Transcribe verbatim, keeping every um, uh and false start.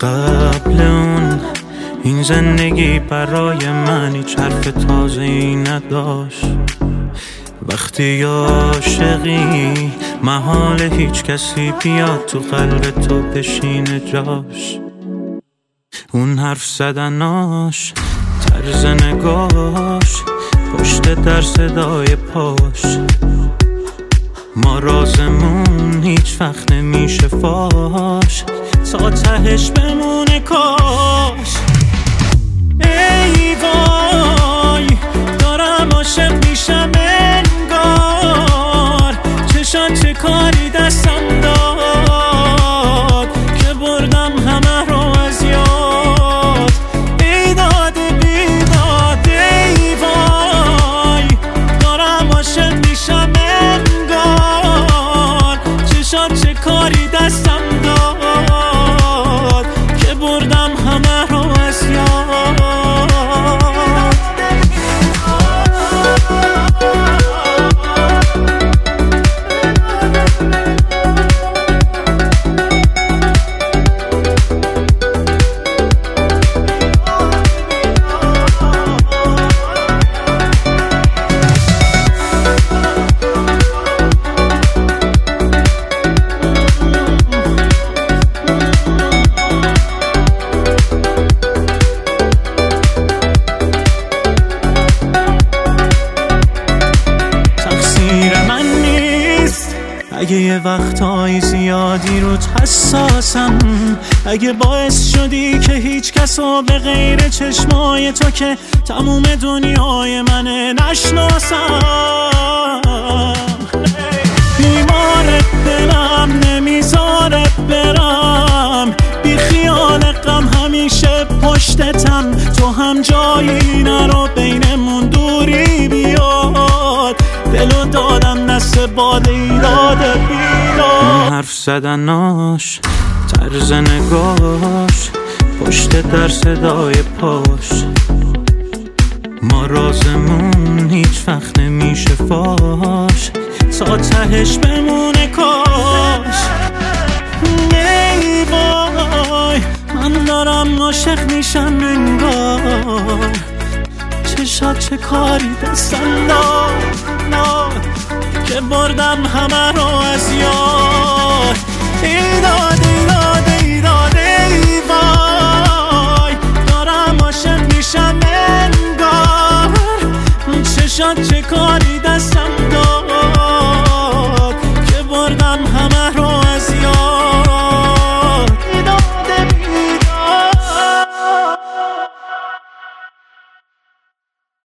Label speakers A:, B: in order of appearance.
A: قبل اون این زندگی برای من هیچ حرف تازه ای نداشت. وقتی عاشقی محال هیچ کسی بیاد تو قلب تو بشینه جاش. اون حرف زدناش، طرز نگاش، پشت در صدای پاش، ما رازمون هیچ وقت نمیشه فاش، تا تهش بمونه کاش. ای وای دارم عاشق میشم انگار، چشان چه کاری دستم داد که بردم همه رو از یاد. ای داد بیداد ای وای دارم عاشق میشم انگار، چشان چه کاری دستم داد که بردم همه رو از یاد. اگه یه وقتایی زیادی روت حساسم، اگه باعث شدی که هیچ کسو به غیر چشمای تو که تموم دنیای منه نشناسم. بیمار دلم نمیذاره برم، بی خیال غم همیشه پشتتم، تو هم جایی نرو بینمون دوری بیاد. دلو دادم دست باد ایراد بیداد. حرف زدناش، طرز نگاش، پشت در صدای پاش، ما رازمون هیچ وقت نمیشه فاش، تا تهش بمونه کاش. ای وای من دارم عاشق میشم انگار، چشات چه کاری دستم داد که بردم همه رو از یاد. ای داد ای داد ای داد ای وای دارم عاشق میشم انگار، چشات چه کاری